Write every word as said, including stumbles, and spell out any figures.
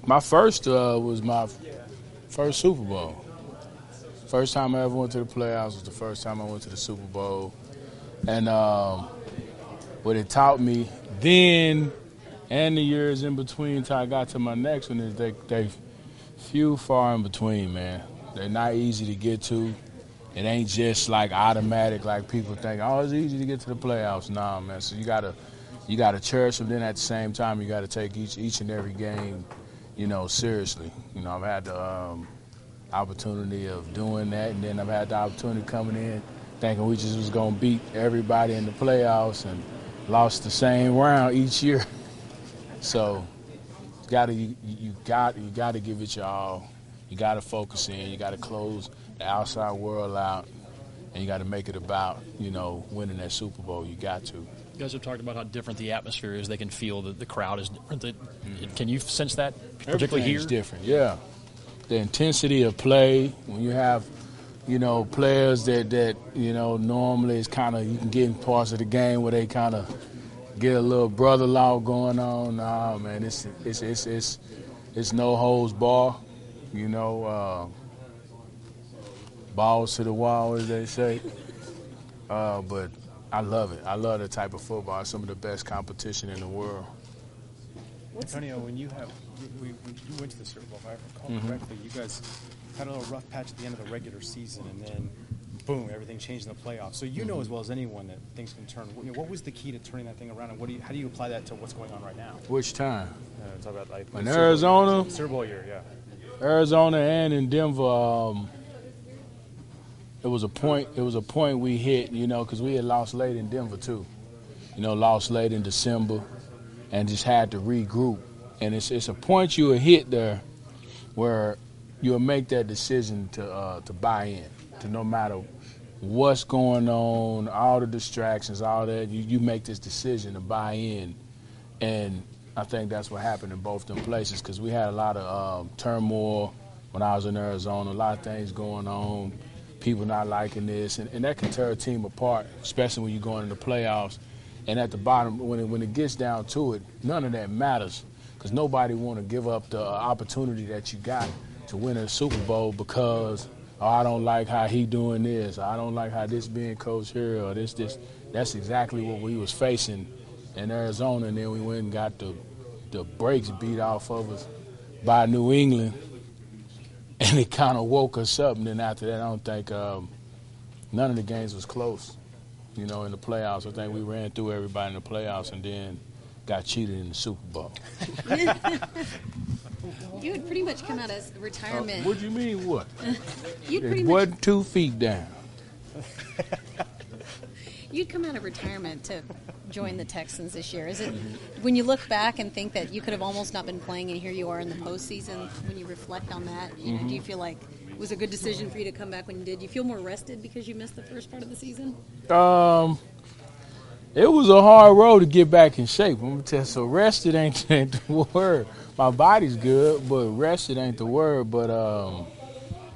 My first uh, was my first Super Bowl. First time I ever went to the playoffs was the first time I went to the Super Bowl. And um, what it taught me then and the years in between until I got to my next one is they, they few far in between, man. They're not easy to get to. It ain't just like automatic like people think, oh, it's easy to get to the playoffs. Nah, man. So you gotta you gotta cherish them. Then at the same time, you gotta take each each and every game, you know, seriously. You know, I've had the um, opportunity of doing that, and then I've had the opportunity coming in thinking we just was gonna beat everybody in the playoffs and lost the same round each year. So you gotta you, you got you gotta give it your all. You gotta focus in. You gotta close the outside world out, and you got to make it about, you know, winning that Super Bowl. You got to. You guys have talked about how different the atmosphere is. They can feel that the crowd is different. That, mm-hmm. Can you sense that, particularly here? Everything's different, yeah. The intensity of play, when you have, you know, players that, that you know, normally it's kind of, you can get in parts of the game where they kind of get a little brother law going on. Nah, man, it's, it's, it's, it's, it's no holds bar, you know. Uh, balls to the wall, as they say. Uh, but I love it. I love that type of football. It's some of the best competition in the world. Antonio, when you have we, we, you went to the Super Bowl, if I recall mm-hmm. correctly, you guys had a little rough patch at the end of the regular season, and then boom, everything changed in the playoffs. So you mm-hmm. know as well as anyone that things can turn. You know, what was the key to turning that thing around, and what do you, how do you apply that to what's going on right now? Which time? Uh, talk about like in Arizona, Super Bowl year, yeah. Arizona and in Denver. Um, It was a point. It was a point we hit, you know, because we had lost late in Denver too. You know, lost late in December, and just had to regroup. And it's it's a point you will hit there, where you'll make that decision to uh, to buy in, to no matter what's going on, all the distractions, all that. You you make this decision to buy in, and I think that's what happened in both them places because we had a lot of um, turmoil when I was in Arizona, a lot of things going on. People not liking this, and, and that can tear a team apart, especially when you're going into the playoffs. And at the bottom, when it, when it gets down to it, none of that matters because nobody want to give up the uh, opportunity that you got to win a Super Bowl because, oh, I don't like how he doing this, or I don't like how this being coached here, or this, this. That's exactly what we was facing in Arizona, and then we went and got the, the brakes beat off of us by New England. And it kind of woke us up. And then after that, I don't think um, none of the games was close, you know, in the playoffs. I think we ran through everybody in the playoffs and then got cheated in the Super Bowl. You had pretty much come out as retirement. Uh, what do you mean what? You'd pretty it much wasn't two feet down. You'd come out of retirement to join the Texans this year. Is it when you look back and think that you could have almost not been playing and here you are in the postseason, when you reflect on that, you know, mm-hmm. do you feel like it was a good decision for you to come back when you did? Do you feel more rested because you missed the first part of the season? Um, it was a hard road to get back in shape. I'm gonna tell you, so rested ain't, ain't the word. My body's good, but rested ain't the word. But um,